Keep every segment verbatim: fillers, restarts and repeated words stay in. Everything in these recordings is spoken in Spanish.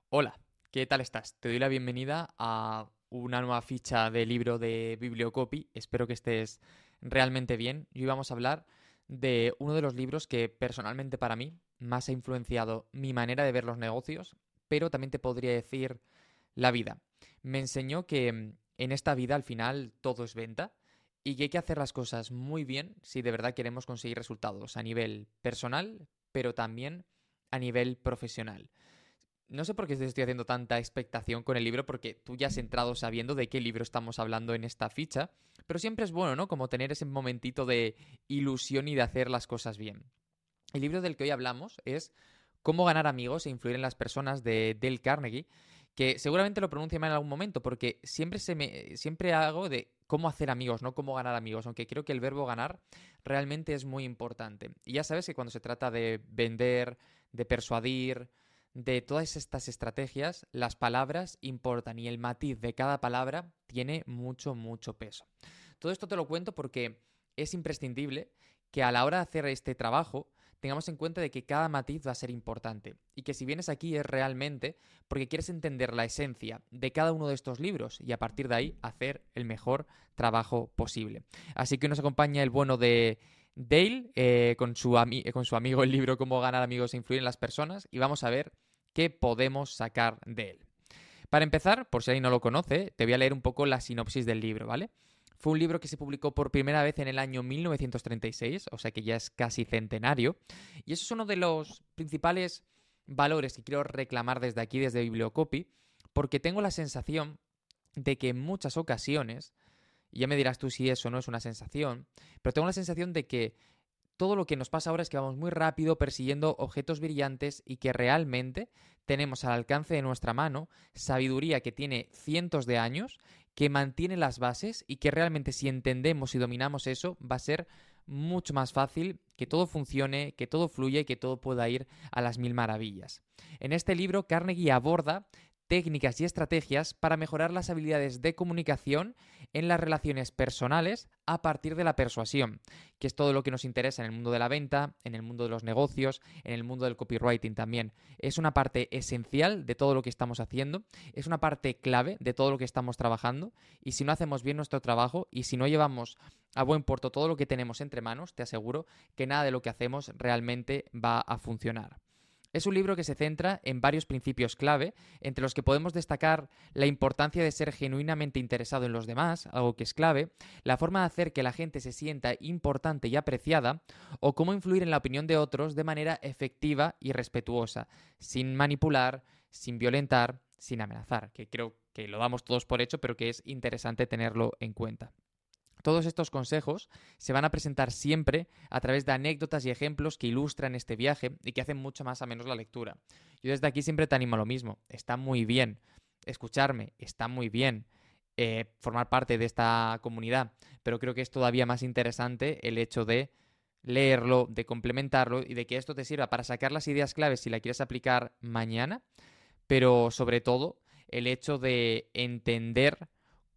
Hola, ¿qué tal estás? Te doy la bienvenida a una nueva ficha de libro de Bibliocopy. Espero que estés realmente bien. Y hoy vamos a hablar de uno de los libros que personalmente para mí más ha influenciado mi manera de ver los negocios, pero también te podría decir la vida. Me enseñó que mm, en esta vida al final todo es venta y que hay que hacer las cosas muy bien si de verdad queremos conseguir resultados a nivel personal, pero también a nivel profesional. No sé por qué te estoy haciendo tanta expectación con el libro, porque tú ya has entrado sabiendo de qué libro estamos hablando en esta ficha, pero siempre es bueno, ¿no? Como tener ese momentito de ilusión y de hacer las cosas bien. El libro del que hoy hablamos es Cómo ganar amigos e influir en las personas de Dale Carnegie, que seguramente lo pronuncie mal en algún momento, porque siempre, se me, siempre hago de cómo hacer amigos, no cómo ganar amigos, aunque creo que el verbo ganar realmente es muy importante. Y ya sabes que cuando se trata de vender, de persuadir, de todas estas estrategias, las palabras importan y el matiz de cada palabra tiene mucho, mucho peso. Todo esto te lo cuento porque es imprescindible que a la hora de hacer este trabajo tengamos en cuenta de que cada matiz va a ser importante y que si vienes aquí es realmente porque quieres entender la esencia de cada uno de estos libros y a partir de ahí hacer el mejor trabajo posible. Así que nos acompaña el bueno de Dale eh, con, su ami- con su amigo el libro Cómo ganar amigos e influir en las personas y vamos a ver qué podemos sacar de él. Para empezar, por si alguien no lo conoce, te voy a leer un poco la sinopsis del libro, ¿vale? Fue un libro que se publicó por primera vez en el año mil novecientos treinta y seis, o sea que ya es casi centenario, y eso es uno de los principales valores que quiero reclamar desde aquí, desde Bibliocopy, porque tengo la sensación de que en muchas ocasiones, y ya me dirás tú si eso no es una sensación, pero tengo la sensación de que todo lo que nos pasa ahora es que vamos muy rápido persiguiendo objetos brillantes y que realmente tenemos al alcance de nuestra mano sabiduría que tiene cientos de años, que mantiene las bases y que realmente si entendemos y dominamos eso va a ser mucho más fácil que todo funcione, que todo fluya y que todo pueda ir a las mil maravillas. En este libro Carnegie aborda técnicas y estrategias para mejorar las habilidades de comunicación en las relaciones personales a partir de la persuasión, que es todo lo que nos interesa en el mundo de la venta, en el mundo de los negocios, en el mundo del copywriting también. Es una parte esencial de todo lo que estamos haciendo, es una parte clave de todo lo que estamos trabajando y si no hacemos bien nuestro trabajo y si no llevamos a buen puerto todo lo que tenemos entre manos, te aseguro que nada de lo que hacemos realmente va a funcionar. Es un libro que se centra en varios principios clave, entre los que podemos destacar la importancia de ser genuinamente interesado en los demás, algo que es clave, la forma de hacer que la gente se sienta importante y apreciada, o cómo influir en la opinión de otros de manera efectiva y respetuosa, sin manipular, sin violentar, sin amenazar, que creo que lo damos todos por hecho, pero que es interesante tenerlo en cuenta. Todos estos consejos se van a presentar siempre a través de anécdotas y ejemplos que ilustran este viaje y que hacen mucho más a menos la lectura. Yo desde aquí siempre te animo a lo mismo. Está muy bien escucharme, está muy bien eh, formar parte de esta comunidad, pero creo que es todavía más interesante el hecho de leerlo, de complementarlo y de que esto te sirva para sacar las ideas claves si la quieres aplicar mañana, pero sobre todo el hecho de entender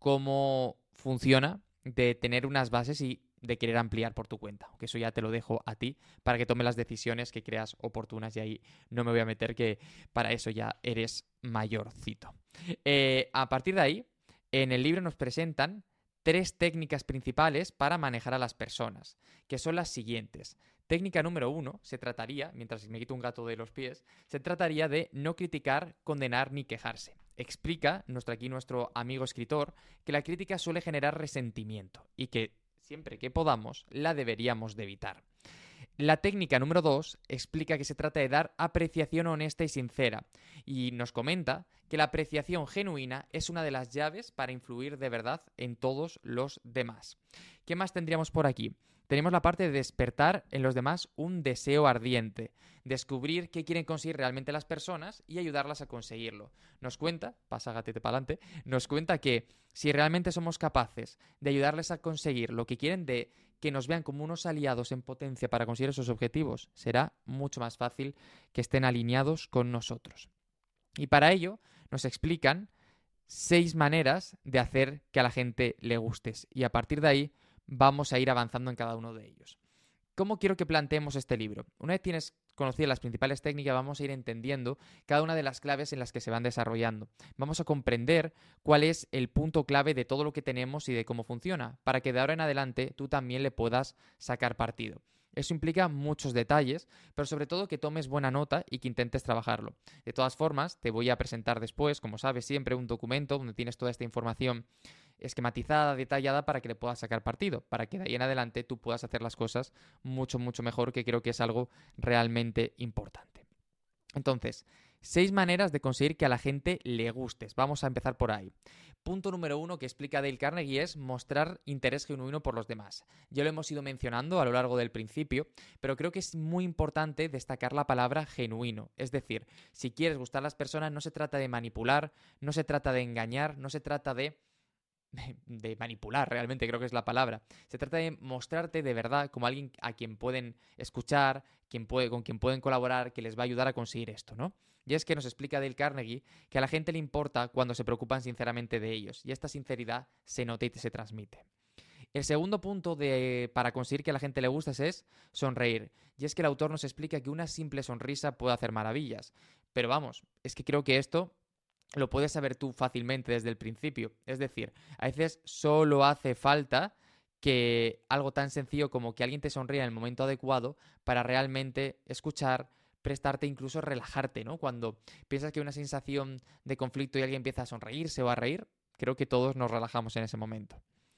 cómo funciona, de tener unas bases y de querer ampliar por tu cuenta. Aunque eso ya te lo dejo a ti para que tomes las decisiones que creas oportunas y ahí no me voy a meter que para eso ya eres mayorcito. Eh, a partir de ahí, en el libro nos presentan tres técnicas principales para manejar a las personas, que son las siguientes. Técnica número uno se trataría, mientras me quito un gato de los pies, se trataría de no criticar, condenar ni quejarse. Explica nuestro, aquí nuestro amigo escritor que la crítica suele generar resentimiento y que siempre que podamos la deberíamos de evitar. La técnica número dos explica que se trata de dar apreciación honesta y sincera y nos comenta que la apreciación genuina es una de las llaves para influir de verdad en todos los demás. ¿Qué más tendríamos por aquí? Tenemos la parte de despertar en los demás un deseo ardiente, descubrir qué quieren conseguir realmente las personas y ayudarlas a conseguirlo. Nos cuenta, pasa gatete para adelante, nos cuenta que si realmente somos capaces de ayudarles a conseguir lo que quieren, de que nos vean como unos aliados en potencia para conseguir esos objetivos, será mucho más fácil que estén alineados con nosotros. Y para ello nos explican seis maneras de hacer que a la gente le gustes y a partir de ahí vamos a ir avanzando en cada uno de ellos. ¿Cómo quiero que planteemos este libro? Una vez tienes conocido las principales técnicas, vamos a ir entendiendo cada una de las claves en las que se van desarrollando. Vamos a comprender cuál es el punto clave de todo lo que tenemos y de cómo funciona, para que de ahora en adelante tú también le puedas sacar partido. Eso implica muchos detalles, pero sobre todo que tomes buena nota y que intentes trabajarlo. De todas formas, te voy a presentar después, como sabes, siempre un documento donde tienes toda esta información esquematizada, detallada, para que le puedas sacar partido, para que de ahí en adelante tú puedas hacer las cosas mucho, mucho mejor, que creo que es algo realmente importante. Entonces, seis maneras de conseguir que a la gente le gustes. Vamos a empezar por ahí. Punto número uno que explica Dale Carnegie es mostrar interés genuino por los demás. Ya lo hemos ido mencionando a lo largo del principio, pero creo que es muy importante destacar la palabra genuino. Es decir, si quieres gustar a las personas, no se trata de manipular, no se trata de engañar, no se trata de... de manipular, realmente creo que es la palabra. Se trata de mostrarte de verdad como alguien a quien pueden escuchar, quien puede, con quien pueden colaborar, que les va a ayudar a conseguir esto, ¿no? Y es que nos explica Dale Carnegie que a la gente le importa cuando se preocupan sinceramente de ellos, y esta sinceridad se nota y se transmite. El segundo punto de, para conseguir que a la gente le gustes es sonreír. Y es que el autor nos explica que una simple sonrisa puede hacer maravillas. Pero vamos, es que creo que esto lo puedes saber tú fácilmente desde el principio. Es decir, a veces solo hace falta que algo tan sencillo como que alguien te sonría en el momento adecuado para realmente escuchar, prestarte, incluso relajarte, ¿no? Cuando piensas que hay una sensación de conflicto y alguien empieza a sonreírse o a reír, creo que todos nos relajamos en ese momento.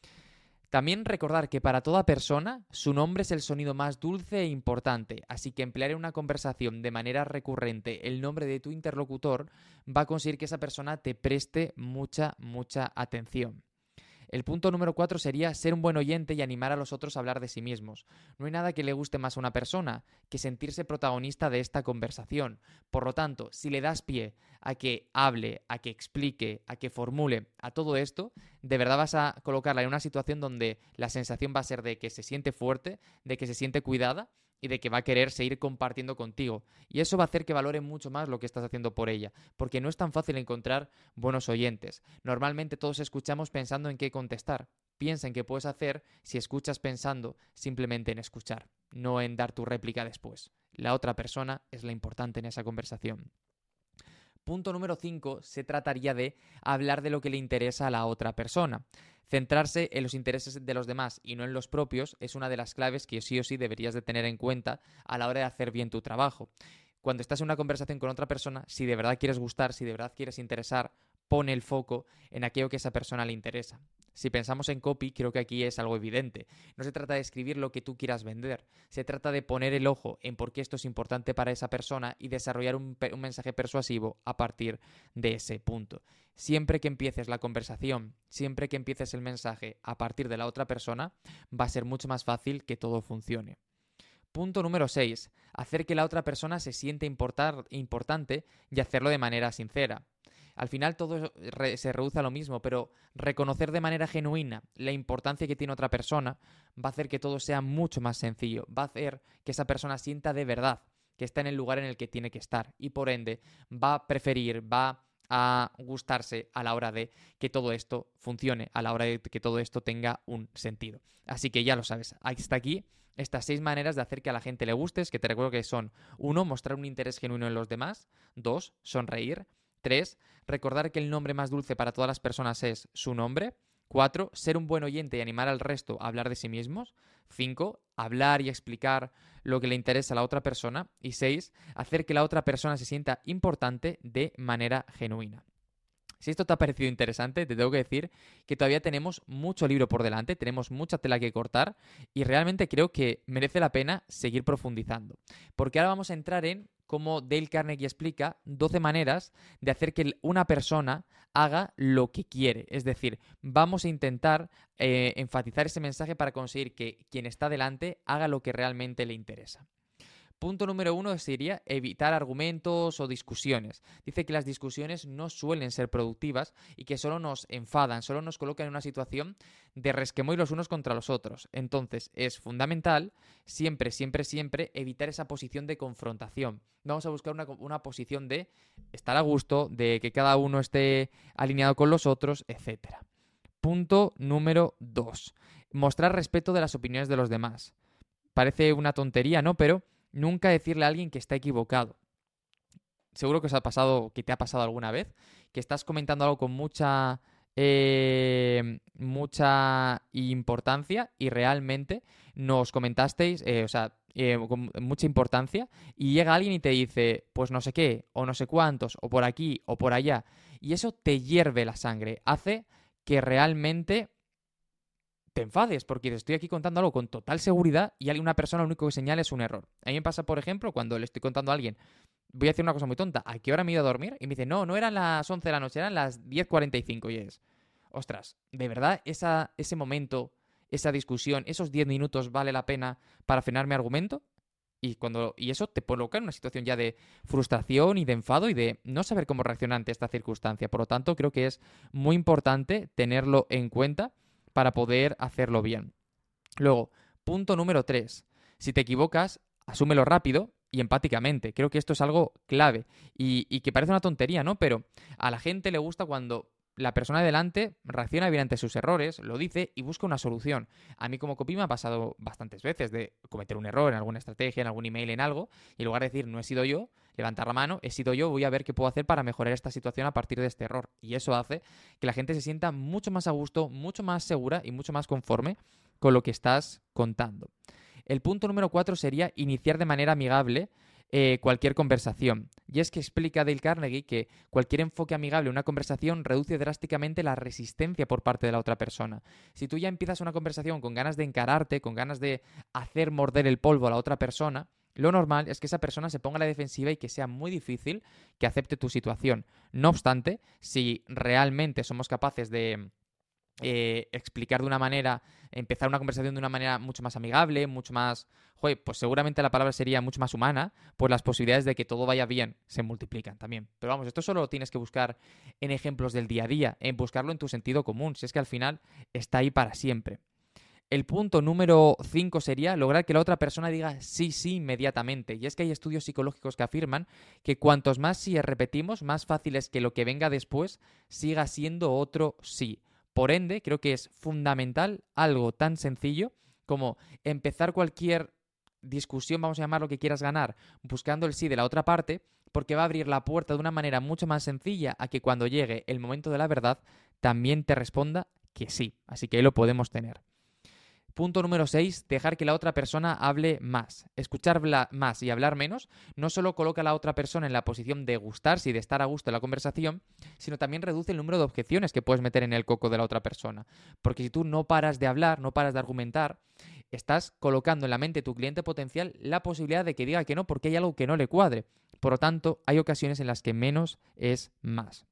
También recordar que para toda persona su nombre es el sonido más dulce e importante, así que emplear en una conversación de manera recurrente el nombre de tu interlocutor va a conseguir que esa persona te preste mucha, mucha atención. El punto número cuatro sería ser un buen oyente y animar a los otros a hablar de sí mismos. No hay nada que le guste más a una persona que sentirse protagonista de esta conversación. Por lo tanto, si le das pie a que hable, a que explique, a que formule a todo esto, de verdad vas a colocarla en una situación donde la sensación va a ser de que se siente fuerte, de que se siente cuidada y de que va a querer seguir compartiendo contigo. Y eso va a hacer que valore mucho más lo que estás haciendo por ella, porque no es tan fácil encontrar buenos oyentes. Normalmente todos escuchamos pensando en qué contestar. Piensa en qué puedes hacer si escuchas pensando simplemente en escuchar, no en dar tu réplica después. La otra persona es la importante en esa conversación. Punto número cinco, se trataría de hablar de lo que le interesa a la otra persona. Centrarse en los intereses de los demás y no en los propios es una de las claves que sí o sí deberías de tener en cuenta a la hora de hacer bien tu trabajo. Cuando estás en una conversación con otra persona, si de verdad quieres gustar, si de verdad quieres interesar, pone el foco en aquello que a esa persona le interesa. Si pensamos en copy, creo que aquí es algo evidente. No se trata de escribir lo que tú quieras vender. Se trata de poner el ojo en por qué esto es importante para esa persona y desarrollar un, un mensaje persuasivo a partir de ese punto. Siempre que empieces la conversación, siempre que empieces el mensaje a partir de la otra persona, va a ser mucho más fácil que todo funcione. Punto número seis. Hacer que la otra persona se siente importar, importante y hacerlo de manera sincera. Al final todo re- se reduce a lo mismo, pero reconocer de manera genuina la importancia que tiene otra persona va a hacer que todo sea mucho más sencillo. Va a hacer que esa persona sienta de verdad que está en el lugar en el que tiene que estar y por ende va a preferir, va a gustarse a la hora de que todo esto funcione, a la hora de que todo esto tenga un sentido. Así que ya lo sabes, hasta aquí estas seis maneras de hacer que a la gente le gustes, que te recuerdo que son: uno, mostrar un interés genuino en los demás; dos, sonreír; tres, recordar que el nombre más dulce para todas las personas es su nombre; cuatro, ser un buen oyente y animar al resto a hablar de sí mismos; cinco, hablar y explicar lo que le interesa a la otra persona; y seis, hacer que la otra persona se sienta importante de manera genuina. Si esto te ha parecido interesante, te tengo que decir que todavía tenemos mucho libro por delante, tenemos mucha tela que cortar y realmente creo que merece la pena seguir profundizando. Porque ahora vamos a entrar en, como Dale Carnegie explica, doce maneras de hacer que una persona haga lo que quiere. Es decir, vamos a intentar eh, enfatizar ese mensaje para conseguir que quien está delante haga lo que realmente le interesa. Punto número uno sería evitar argumentos o discusiones. Dice que las discusiones no suelen ser productivas y que solo nos enfadan, solo nos colocan en una situación de resquemor los unos contra los otros. Entonces es fundamental siempre, siempre, siempre evitar esa posición de confrontación. Vamos a buscar una, una posición de estar a gusto, de que cada uno esté alineado con los otros, etcétera. Punto número dos. Mostrar respeto de las opiniones de los demás. Parece una tontería, ¿no? Pero Nunca decirle a alguien que está equivocado. Seguro que os ha pasado, que te ha pasado alguna vez, que estás comentando algo con mucha, eh, mucha importancia y realmente nos comentasteis, eh, o sea, eh, con mucha importancia, y llega alguien y te dice, pues no sé qué, o no sé cuántos, o por aquí, o por allá, y eso te hierve la sangre, hace que realmente te enfades, porque te estoy aquí contando algo con total seguridad y una persona lo único que señala es un error. A mí me pasa, por ejemplo, cuando le estoy contando a alguien, voy a decir una cosa muy tonta, ¿a qué hora me he ido a dormir? Y me dice, no, no eran las once de la noche, eran las diez cuarenta y cinco y es, ostras, ¿de verdad esa, ese momento, esa discusión, esos diez minutos vale la pena para frenar mi argumento? Y, cuando, y eso te coloca en una situación ya de frustración y de enfado y de no saber cómo reaccionar ante esta circunstancia. Por lo tanto, creo que es muy importante tenerlo en cuenta para poder hacerlo bien. Luego, punto número tres. Si te equivocas, asúmelo rápido y empáticamente. Creo que esto es algo clave y, y que parece una tontería, ¿no? Pero a la gente le gusta cuando la persona de delante reacciona bien ante sus errores, lo dice y busca una solución. A mí como copy me ha pasado bastantes veces de cometer un error en alguna estrategia, en algún email, en algo, y en lugar de decir no he sido yo, levantar la mano, he sido yo, voy a ver qué puedo hacer para mejorar esta situación a partir de este error. Y eso hace que la gente se sienta mucho más a gusto, mucho más segura y mucho más conforme con lo que estás contando. El punto número cuatro sería iniciar de manera amigable eh, cualquier conversación. Y es que explica Dale Carnegie que cualquier enfoque amigable en una conversación reduce drásticamente la resistencia por parte de la otra persona. Si tú ya empiezas una conversación con ganas de encararte, con ganas de hacer morder el polvo a la otra persona, lo normal es que esa persona se ponga a la defensiva y que sea muy difícil que acepte tu situación. No obstante, si realmente somos capaces de eh, explicar de una manera, empezar una conversación de una manera mucho más amigable, mucho más, joder, pues seguramente la palabra sería mucho más humana, pues las posibilidades de que todo vaya bien se multiplican también. Pero vamos, esto solo lo tienes que buscar en ejemplos del día a día, en buscarlo en tu sentido común, si es que al final está ahí para siempre. El punto número cinco sería lograr que la otra persona diga sí, sí inmediatamente. Y es que hay estudios psicológicos que afirman que cuantos más sí repetimos, más fácil es que lo que venga después siga siendo otro sí. Por ende, creo que es fundamental algo tan sencillo como empezar cualquier discusión, vamos a llamar lo que quieras ganar, buscando el sí de la otra parte, porque va a abrir la puerta de una manera mucho más sencilla a que cuando llegue el momento de la verdad también te responda que sí. Así que ahí lo podemos tener. Punto número seis, dejar que la otra persona hable más. Escuchar más y hablar menos no solo coloca a la otra persona en la posición de gustarse y de estar a gusto en la conversación, sino también reduce el número de objeciones que puedes meter en el coco de la otra persona. Porque si tú no paras de hablar, no paras de argumentar, estás colocando en la mente de tu cliente potencial la posibilidad de que diga que no porque hay algo que no le cuadre. Por lo tanto, hay ocasiones en las que menos es más.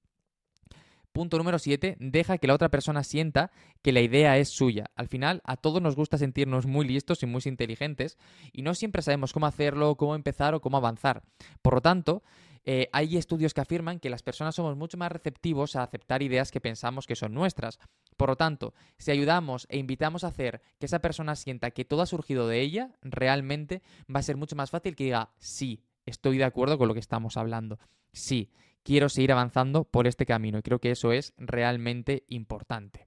Punto número siete, deja que la otra persona sienta que la idea es suya. Al final, a todos nos gusta sentirnos muy listos y muy inteligentes y no siempre sabemos cómo hacerlo, cómo empezar o cómo avanzar. Por lo tanto, eh, hay estudios que afirman que las personas somos mucho más receptivos a aceptar ideas que pensamos que son nuestras. Por lo tanto, si ayudamos e invitamos a hacer que esa persona sienta que todo ha surgido de ella, realmente va a ser mucho más fácil que diga, sí, estoy de acuerdo con lo que estamos hablando. Sí, quiero seguir avanzando por este camino y creo que eso es realmente importante.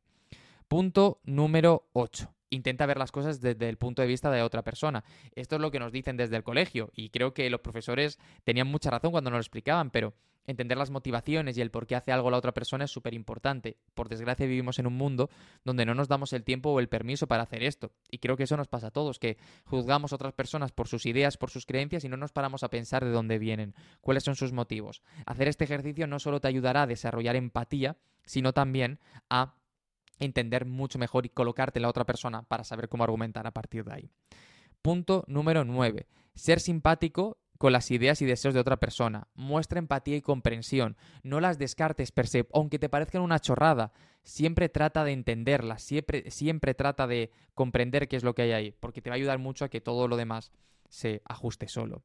Punto número ocho. Intenta ver las cosas desde el punto de vista de otra persona. Esto es lo que nos dicen desde el colegio y creo que los profesores tenían mucha razón cuando nos lo explicaban, pero entender las motivaciones y el por qué hace algo la otra persona es súper importante. Por desgracia vivimos en un mundo donde no nos damos el tiempo o el permiso para hacer esto. Y creo que eso nos pasa a todos, que juzgamos a otras personas por sus ideas, por sus creencias y no nos paramos a pensar de dónde vienen, cuáles son sus motivos. Hacer este ejercicio no solo te ayudará a desarrollar empatía, sino también a entender mucho mejor y colocarte en la otra persona para saber cómo argumentar a partir de ahí. Punto número nueve. Ser simpático con las ideas y deseos de otra persona. Muestra empatía y comprensión. No las descartes per se, aunque te parezcan una chorrada. Siempre trata de entenderlas, siempre, siempre trata de comprender qué es lo que hay ahí, porque te va a ayudar mucho a que todo lo demás se ajuste solo.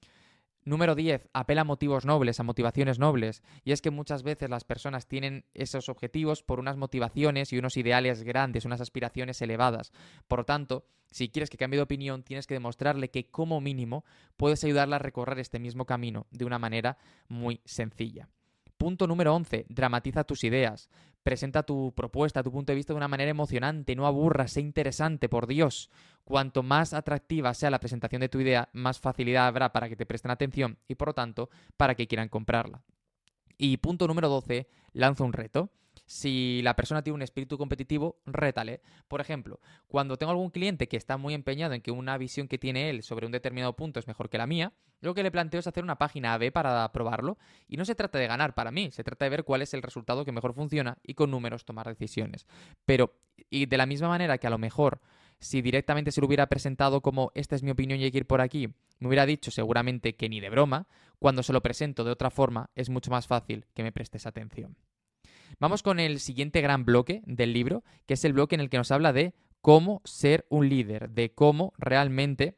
Número diez. Apela a motivos nobles, a motivaciones nobles. Y es que muchas veces las personas tienen esos objetivos por unas motivaciones y unos ideales grandes, unas aspiraciones elevadas. Por lo tanto, si quieres que cambie de opinión, tienes que demostrarle que como mínimo puedes ayudarla a recorrer este mismo camino de una manera muy sencilla. Punto número once. Dramatiza tus ideas. Presenta tu propuesta, tu punto de vista de una manera emocionante, no aburras, sé interesante, por Dios. Cuanto más atractiva sea la presentación de tu idea, más facilidad habrá para que te presten atención y, por lo tanto, para que quieran comprarla. Y punto número doce, lanza un reto. Si la persona tiene un espíritu competitivo, rétale. Por ejemplo, cuando tengo algún cliente que está muy empeñado en que una visión que tiene él sobre un determinado punto es mejor que la mía, lo que le planteo es hacer una página A B para probarlo. Y no se trata de ganar para mí, se trata de ver cuál es el resultado que mejor funciona y con números tomar decisiones. Pero, y de la misma manera que a lo mejor, si directamente se lo hubiera presentado como esta es mi opinión y hay que ir por aquí, me hubiera dicho seguramente que ni de broma, cuando se lo presento de otra forma es mucho más fácil que me prestes atención. Vamos con el siguiente gran bloque del libro, que es el bloque en el que nos habla de cómo ser un líder, de cómo realmente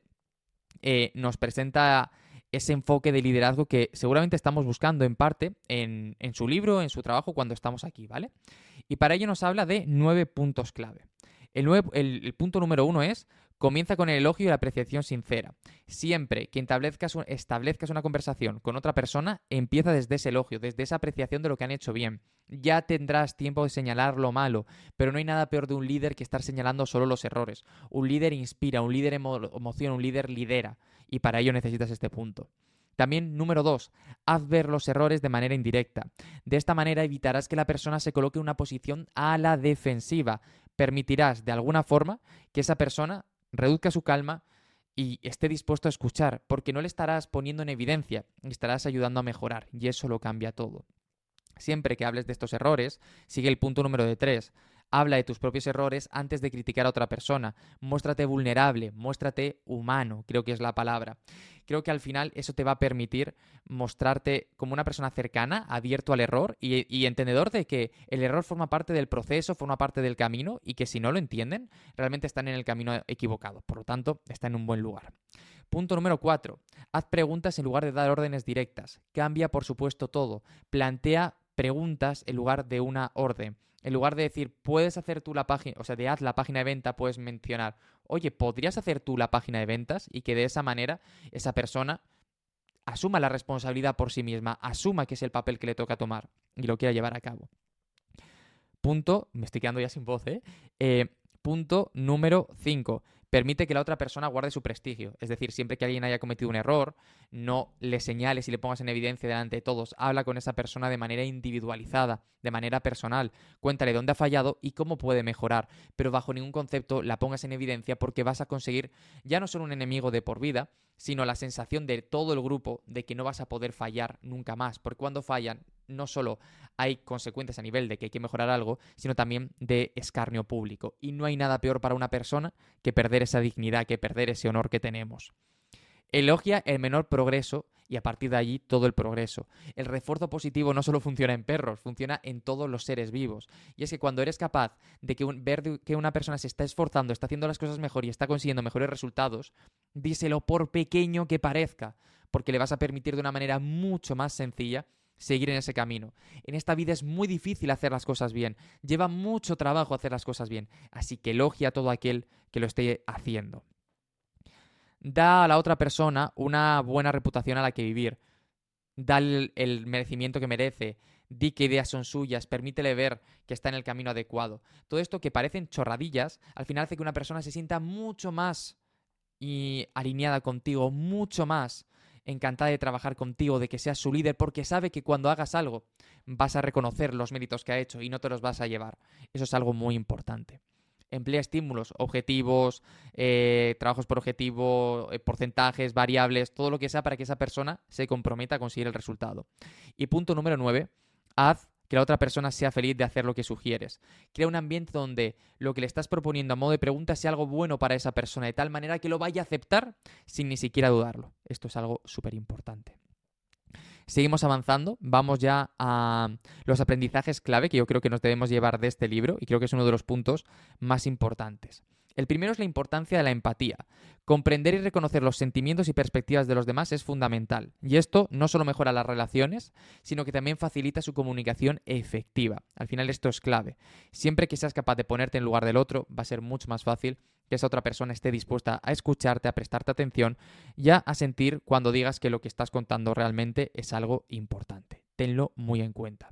eh, nos presenta ese enfoque de liderazgo que seguramente estamos buscando en parte en, en su libro, en su trabajo, cuando estamos aquí, ¿vale? Y para ello nos habla de nueve puntos clave. El, nueve, el, el punto número uno es: comienza con el elogio y la apreciación sincera. Siempre que establezcas, establezcas una conversación con otra persona, empieza desde ese elogio, desde esa apreciación de lo que han hecho bien. Ya tendrás tiempo de señalar lo malo, pero no hay nada peor de un líder que estar señalando solo los errores. Un líder inspira, un líder emo emociona, un líder lidera, y para ello necesitas este punto. También, número dos, haz ver los errores de manera indirecta. De esta manera evitarás que la persona se coloque en una posición a la defensiva. Permitirás, de alguna forma, que esa persona reduzca su calma y esté dispuesto a escuchar, porque no le estarás poniendo en evidencia, estarás ayudando a mejorar, y eso lo cambia todo. Siempre que hables de estos errores, sigue el punto número de tres. Habla de tus propios errores antes de criticar a otra persona. Muéstrate vulnerable, muéstrate humano, creo que es la palabra. Creo que al final eso te va a permitir mostrarte como una persona cercana, abierto al error y, y entendedor de que el error forma parte del proceso, forma parte del camino, y que si no lo entienden, realmente están en el camino equivocado. Por lo tanto, está en un buen lugar. Punto número cuatro. Haz preguntas en lugar de dar órdenes directas. Cambia, por supuesto, todo. Plantea preguntas en lugar de una orden. En lugar de decir, puedes hacer tú la página, o sea, de haz la página de venta, puedes mencionar, oye, ¿podrías hacer tú la página de ventas? Y que de esa manera esa persona asuma la responsabilidad por sí misma, asuma que es el papel que le toca tomar y lo quiera llevar a cabo. Punto, me estoy quedando ya sin voz, ¿eh? eh punto número cinco. Permite que la otra persona guarde su prestigio. Es decir, siempre que alguien haya cometido un error, no le señales y le pongas en evidencia delante de todos. Habla con esa persona de manera individualizada, de manera personal. Cuéntale dónde ha fallado y cómo puede mejorar. Pero bajo ningún concepto la pongas en evidencia, porque vas a conseguir ya no solo un enemigo de por vida, sino la sensación de todo el grupo de que no vas a poder fallar nunca más. Porque cuando fallan, no solo hay consecuencias a nivel de que hay que mejorar algo, sino también de escarnio público. Y no hay nada peor para una persona que perder esa dignidad, que perder ese honor que tenemos. Elogia el menor progreso y a partir de allí todo el progreso. El refuerzo positivo no solo funciona en perros, funciona en todos los seres vivos. Y es que cuando eres capaz de que un, ver que una persona se está esforzando, está haciendo las cosas mejor y está consiguiendo mejores resultados, díselo por pequeño que parezca, porque le vas a permitir de una manera mucho más sencilla seguir en ese camino. En esta vida es muy difícil hacer las cosas bien, lleva mucho trabajo hacer las cosas bien, así que elogia a todo aquel que lo esté haciendo. Da a la otra persona una buena reputación a la que vivir, da el, el merecimiento que merece, di qué ideas son suyas, permítele ver que está en el camino adecuado. Todo esto que parecen chorradillas, al final hace que una persona se sienta mucho más y alineada contigo, mucho más encantada de trabajar contigo, de que seas su líder, porque sabe que cuando hagas algo vas a reconocer los méritos que ha hecho y no te los vas a llevar. Eso es algo muy importante. Emplea estímulos, objetivos, eh, trabajos por objetivo, eh, porcentajes, variables, todo lo que sea para que esa persona se comprometa a conseguir el resultado. Y punto número nueve, haz que la otra persona sea feliz de hacer lo que sugieres. Crea un ambiente donde lo que le estás proponiendo a modo de pregunta sea algo bueno para esa persona, de tal manera que lo vaya a aceptar sin ni siquiera dudarlo. Esto es algo súper importante. Seguimos avanzando, vamos ya a los aprendizajes clave que yo creo que nos debemos llevar de este libro y creo que es uno de los puntos más importantes. El primero es la importancia de la empatía. Comprender y reconocer los sentimientos y perspectivas de los demás es fundamental. Y esto no solo mejora las relaciones, sino que también facilita su comunicación efectiva. Al final esto es clave. Siempre que seas capaz de ponerte en lugar del otro, va a ser mucho más fácil que esa otra persona esté dispuesta a escucharte, a prestarte atención y a sentir cuando digas que lo que estás contando realmente es algo importante. Tenlo muy en cuenta.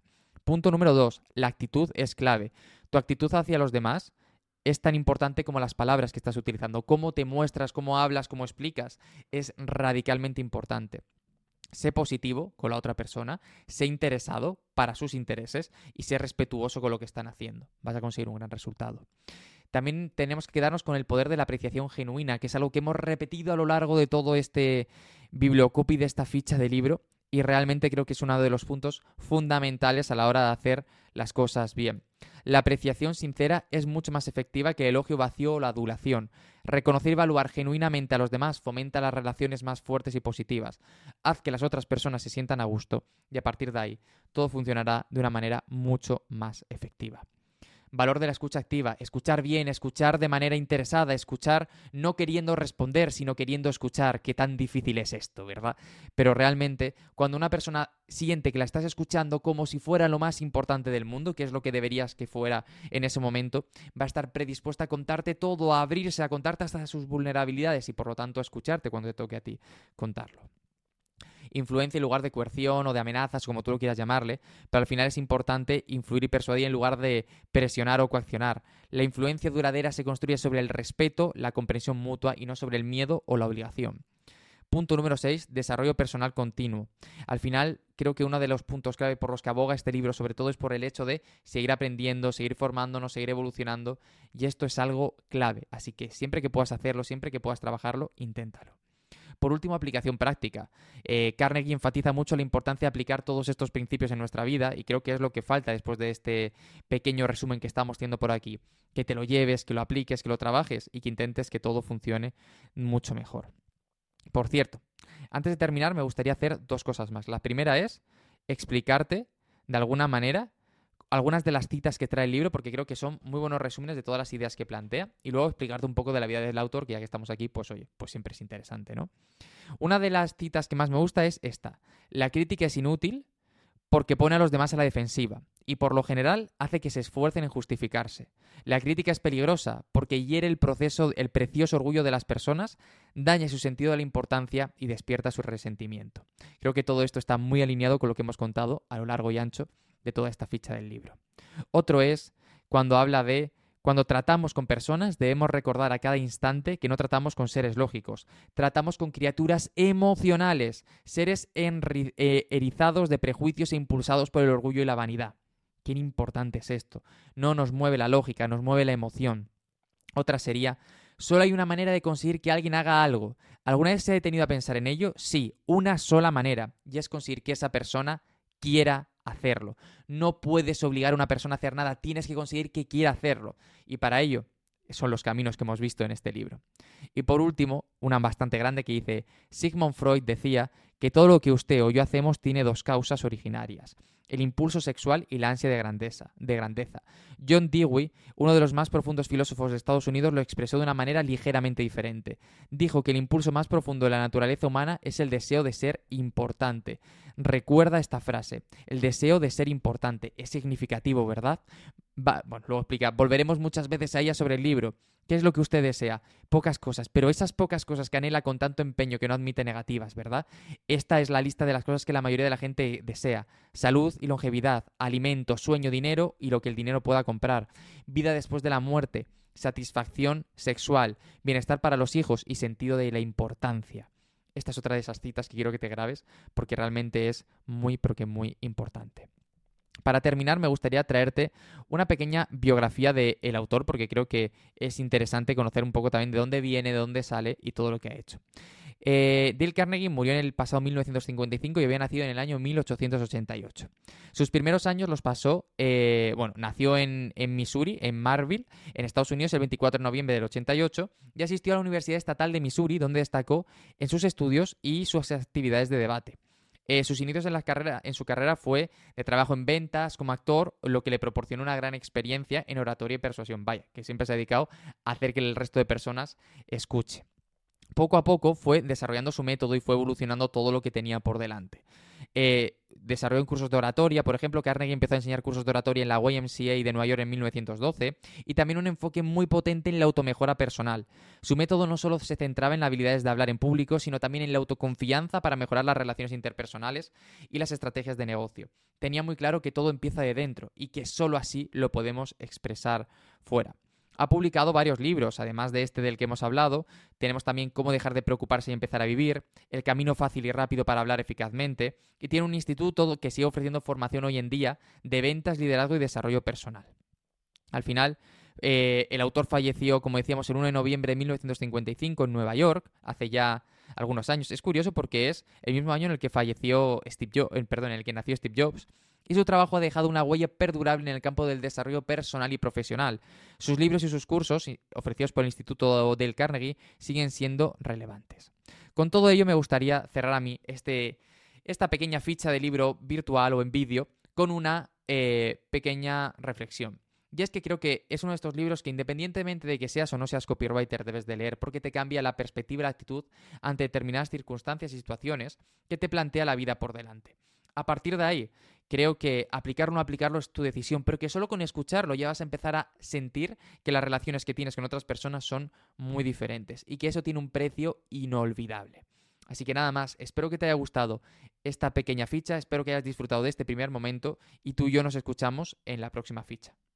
Punto número dos, la actitud es clave. Tu actitud hacia los demás es tan importante como las palabras que estás utilizando. Cómo te muestras, cómo hablas, cómo explicas, es radicalmente importante. Sé positivo con la otra persona, sé interesado para sus intereses y sé respetuoso con lo que están haciendo. Vas a conseguir un gran resultado. También tenemos que quedarnos con el poder de la apreciación genuina, que es algo que hemos repetido a lo largo de todo este bibliocopy, de esta ficha de libro, y realmente creo que es uno de los puntos fundamentales a la hora de hacer las cosas bien. La apreciación sincera es mucho más efectiva que el elogio vacío o la adulación. Reconocer y evaluar genuinamente a los demás fomenta las relaciones más fuertes y positivas. Haz que las otras personas se sientan a gusto y a partir de ahí todo funcionará de una manera mucho más efectiva. Valor de la escucha activa, escuchar bien, escuchar de manera interesada, escuchar no queriendo responder, sino queriendo escuchar. Qué tan difícil es esto, ¿verdad? Pero realmente, cuando una persona siente que la estás escuchando como si fuera lo más importante del mundo, que es lo que deberías que fuera en ese momento, va a estar predispuesta a contarte todo, a abrirse, a contarte hasta sus vulnerabilidades y por lo tanto a escucharte cuando te toque a ti contarlo. Influencia en lugar de coerción o de amenazas, como tú lo quieras llamarle, pero al final es importante influir y persuadir en lugar de presionar o coaccionar. La influencia duradera se construye sobre el respeto, la comprensión mutua y no sobre el miedo o la obligación. Punto número seis, desarrollo personal continuo. Al final, creo que uno de los puntos clave por los que aboga este libro, sobre todo, es por el hecho de seguir aprendiendo, seguir formándonos, seguir evolucionando, y esto es algo clave. Así que siempre que puedas hacerlo, siempre que puedas trabajarlo, inténtalo. Por último, aplicación práctica. Eh, Carnegie enfatiza mucho la importancia de aplicar todos estos principios en nuestra vida y creo que es lo que falta después de este pequeño resumen que estamos haciendo por aquí. Que te lo lleves, que lo apliques, que lo trabajes y que intentes que todo funcione mucho mejor. Por cierto, antes de terminar me gustaría hacer dos cosas más. La primera es explicarte de alguna manera algunas de las citas que trae el libro, porque creo que son muy buenos resúmenes de todas las ideas que plantea, y luego explicarte un poco de la vida del autor, que ya que estamos aquí, pues oye, pues siempre es interesante, ¿no? Una de las citas que más me gusta es esta: la crítica es inútil porque pone a los demás a la defensiva, y por lo general hace que se esfuercen en justificarse. La crítica es peligrosa porque hiere el proceso, el precioso orgullo de las personas, daña su sentido de la importancia y despierta su resentimiento. Creo que todo esto está muy alineado con lo que hemos contado a lo largo y ancho de toda esta ficha del libro. Otro es cuando habla de cuando tratamos con personas debemos recordar a cada instante que no tratamos con seres lógicos, tratamos con criaturas emocionales, seres enri- eh, erizados de prejuicios e impulsados por el orgullo y la vanidad. Qué importante es esto. No nos mueve la lógica, nos mueve la emoción. Otra sería, solo hay una manera de conseguir que alguien haga algo. ¿Alguna vez se ha detenido a pensar en ello? Sí, una sola manera, y es conseguir que esa persona quiera hacerlo. No puedes obligar a una persona a hacer nada, tienes que conseguir que quiera hacerlo. Y para ello son los caminos que hemos visto en este libro. Y por último, una bastante grande que dice, Sigmund Freud decía que todo lo que usted o yo hacemos tiene dos causas originarias: el impulso sexual y la ansia de grandeza, de grandeza. John Dewey, uno de los más profundos filósofos de Estados Unidos, lo expresó de una manera ligeramente diferente. Dijo que el impulso más profundo de la naturaleza humana es el deseo de ser importante. Recuerda esta frase, el deseo de ser importante. Es significativo, ¿verdad? Va, bueno, luego explica, volveremos muchas veces a ella sobre el libro. ¿Qué es lo que usted desea? Pocas cosas, pero esas pocas cosas que anhela con tanto empeño que no admite negativas, ¿verdad? Esta es la lista de las cosas que la mayoría de la gente desea: salud y longevidad, alimento, sueño, dinero y lo que el dinero pueda comprar, vida después de la muerte, satisfacción sexual, bienestar para los hijos y sentido de la importancia. Esta es otra de esas citas que quiero que te grabes porque realmente es muy, pero que muy importante. Para terminar, me gustaría traerte una pequeña biografía del autor porque creo que es interesante conocer un poco también de dónde viene, de dónde sale y todo lo que ha hecho. Eh, Dale Carnegie murió en el pasado mil novecientos cincuenta y cinco y había nacido en el año mil ochocientos ochenta y ocho. Sus primeros años los pasó, eh, bueno, nació en, en Missouri, en Marville, en Estados Unidos, el veinticuatro de noviembre del ochenta y ocho, y asistió a la Universidad Estatal de Missouri, donde destacó en sus estudios y sus actividades de debate. Eh, sus inicios en, la carrera, en su carrera fue de trabajo en ventas como actor, lo que le proporcionó una gran experiencia en oratoria y persuasión. Vaya, que siempre se ha dedicado a hacer que el resto de personas escuche. Poco a poco fue desarrollando su método y fue evolucionando todo lo que tenía por delante. Eh, desarrolló en cursos de oratoria, por ejemplo, Carnegie empezó a enseñar cursos de oratoria en la Y M C A de Nueva York en mil novecientos doce, y también un enfoque muy potente en la automejora personal. Su método no solo se centraba en las habilidades de hablar en público, sino también en la autoconfianza para mejorar las relaciones interpersonales y las estrategias de negocio. Tenía muy claro que todo empieza de dentro y que solo así lo podemos expresar fuera. Ha publicado varios libros, además de este del que hemos hablado. Tenemos también Cómo dejar de preocuparse y empezar a vivir, El camino fácil y rápido para hablar eficazmente, y tiene un instituto que sigue ofreciendo formación hoy en día de ventas, liderazgo y desarrollo personal. Al final, eh, el autor falleció, como decíamos, el uno de noviembre de mil novecientos cincuenta y cinco en Nueva York, hace ya algunos años. Es curioso porque es el mismo año en el que falleció Steve Jobs, perdón, en el que nació Steve Jobs. Y su trabajo ha dejado una huella perdurable en el campo del desarrollo personal y profesional. Sus libros y sus cursos, ofrecidos por el Instituto Dale Carnegie, siguen siendo relevantes. Con todo ello, me gustaría cerrar a mí este, esta pequeña ficha de libro virtual o en vídeo con una eh, pequeña reflexión. Y es que creo que es uno de estos libros que, independientemente de que seas o no seas copywriter, debes de leer, porque te cambia la perspectiva y la actitud ante determinadas circunstancias y situaciones que te plantea la vida por delante. A partir de ahí, creo que aplicarlo o no aplicarlo es tu decisión, pero que solo con escucharlo ya vas a empezar a sentir que las relaciones que tienes con otras personas son muy diferentes y que eso tiene un precio inolvidable. Así que nada más, espero que te haya gustado esta pequeña ficha, espero que hayas disfrutado de este primer momento y tú y yo nos escuchamos en la próxima ficha.